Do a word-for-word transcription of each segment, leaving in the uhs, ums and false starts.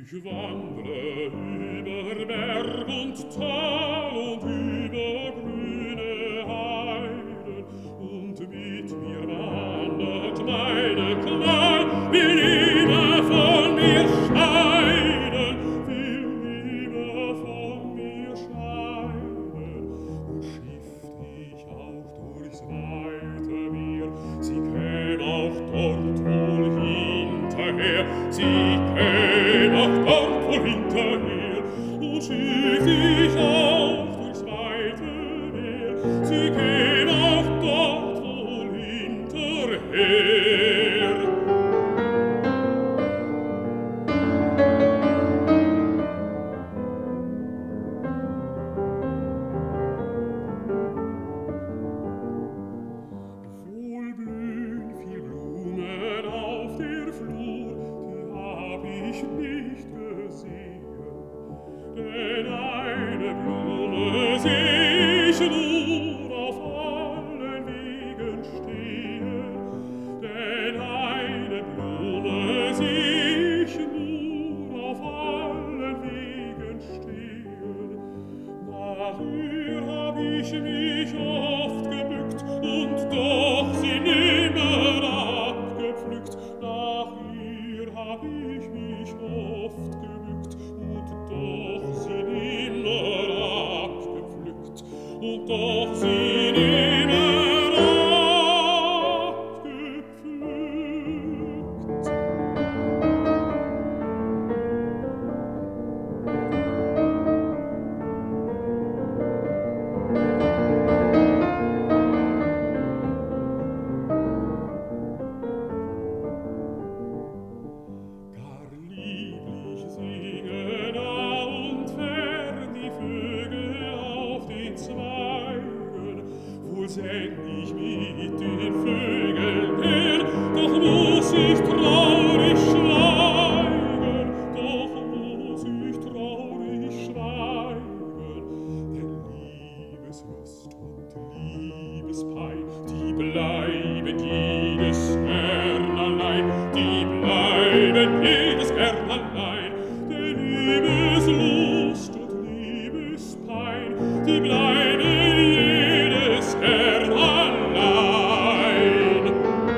Ich wandre über Berg und Tal und über grüne Heiden, und mit mir wandert meine Qual, will lieber von mir scheiden, will lieber von mir scheiden. Und schifft ich auch durchs weite Meer, sie käm auch dort wohl hinterher, sie käm auch dort wohl hinterher. Und schifft ich auch durchs weite Meer, sie käm auch dort wohl hinterher. Wohl blühen viel Blumen auf der Flur, die hab ich nicht gesehen. Denn eine Blume seh ich nur auf allen Wegen stehen. Denn eine Blume seh ich nur auf allen Wegen stehen. Nach ihr hab ich mich oft gebückt, und doch sie nimmer abgepflückt. Nach ihr hab ich mich oft gebückt, und doch sie nimmer abgepflückt. Und doch sie nimmer abgepflückt. Gar lieblich singen nah und fern die Vögel auf den Zweigen. Wohl säng ich mit den Vögeln her, doch muß ich traurig schweigen, doch muß ich traurig schweigen. Denn Liebeslust und Liebespein, die bleiben jedes gern allein, die bleiben jedes gern allein. Denn Liebeslust und Liebespein, die bleiben jedes gern allein.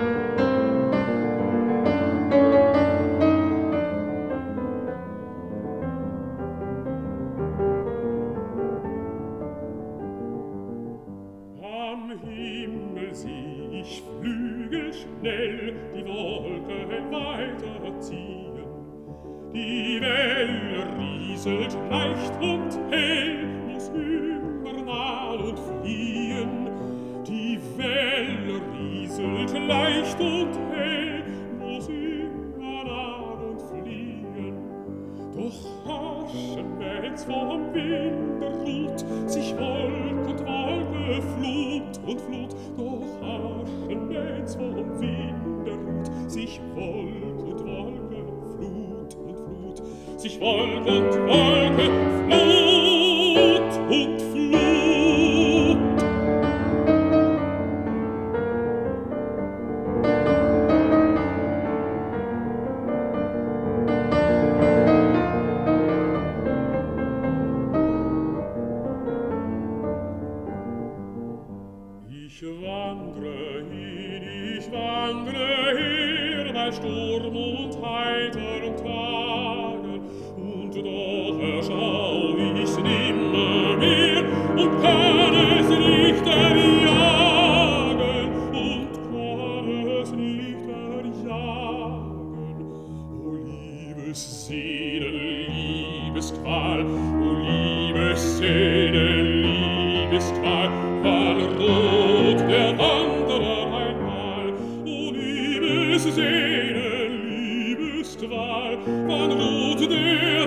Am Himmel sieh ich Flügel schnell die Wolken weiterziehen. Die Welle rieselt leicht und hell, muss immer nahen und fliehen. Die Welle rieselt leicht und hell, muss immer nahen und fliehen. Doch haschen, wenn's vom Winde ruht, sich Wolk und Wolke, Flut und Flut. Doch haschen, wenn's vom Winde ruht, sich Wolk und Wolke, Flut und Flut. Sich Wolk und Wolke, Flut und Flut. Ich wandre hin, ich wandre her, bei Sturm und heiterem Tage, und doch erschau ich's nimmermehr und kann es nicht erjagen, und kann es nicht erjagen. O Liebessehne, Liebesqual, o Liebessehne, Liebesqual, wann ruht der Wanderer einmal? O Liebessehne, Liebesqual, wann ruht der